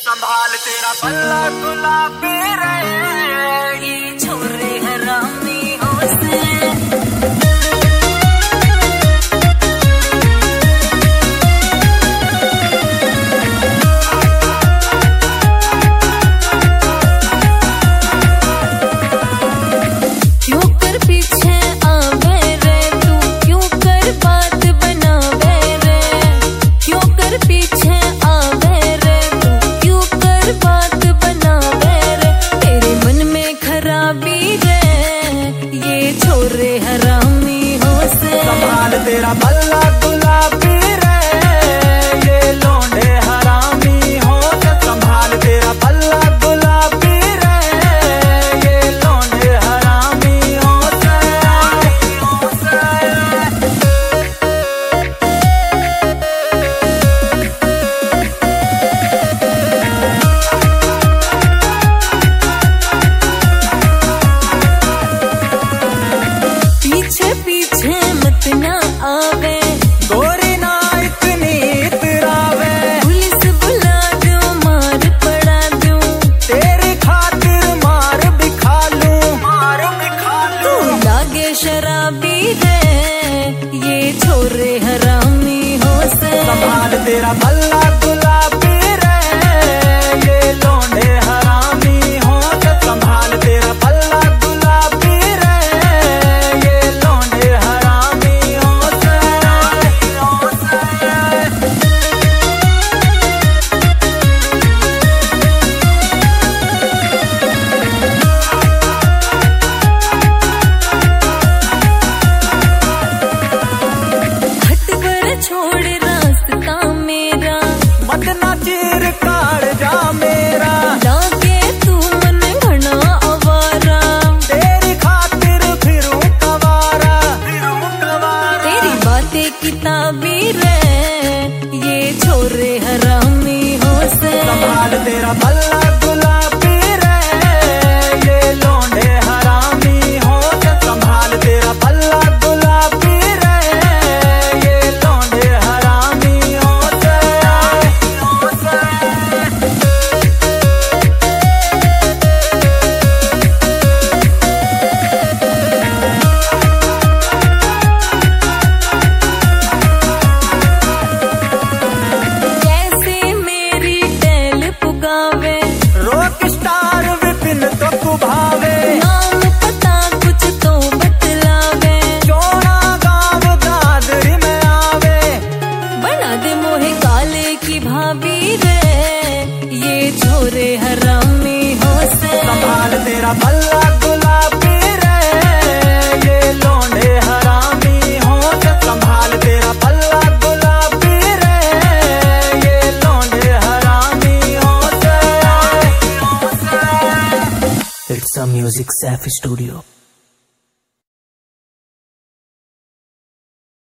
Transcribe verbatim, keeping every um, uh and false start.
संभाल तेरा पल्ला गुलाबी रे, ये छोरे हरामी होसे। तेरा पल्ला गुलाबी रे, ये लोंडे हरामी हो। संभाल तेरा पल्ला गुलाबी रे, ये लोंडे हरामी हो। पीछे पीछे मत ना आवे, गोरी ना इतनी इतरावे। पुलिस बुला दूं, मार पड़ा दूं, तेरी खातिर मार भी खा लूं, मार भी खा लूं। तू लागे शराबी रे, ये छोरे हरामी हो से। संभाल तेरा पल्ला गुलाबी रे, ये लोंडे हरामी हो। संभाल तेरा पल्ला गुलाबी रे, ये लोंडे हरामी हो। हट पर छोड़ रास्ता मेरा, मत ना चीर काट जा मेरा। लागे तू मन घना आवारा, तेरी खातिर फिरूं कवारा, फिरूं कवारा। तेरी बातें किताबी रे, ये छोरे हरामी हो से। संभाल तेरा पल्ला गुलाबी रे, ये लोंडे हरामी हो। संभाल तेरा पल्ला गुलाबी रे, ये लोंडे हरामी हो। कैसे मेरी टैल पुगावे, रॉक स्टार विपिन तो कुभावे। नाम पता कुछ तो बतलावे, चोड़ा गाँव दादरी में आवे। बना दे मोहे काले की भाभी रे, ये छोरे हरामी हो से। संभाल तेरा पल्ला गुलाबी रे, ये लोंडे हरामी हो। संभाल तेरा पल्ला गुलाबी रे, ये लोंडे हरामी हो। It's a Music Safi Studio.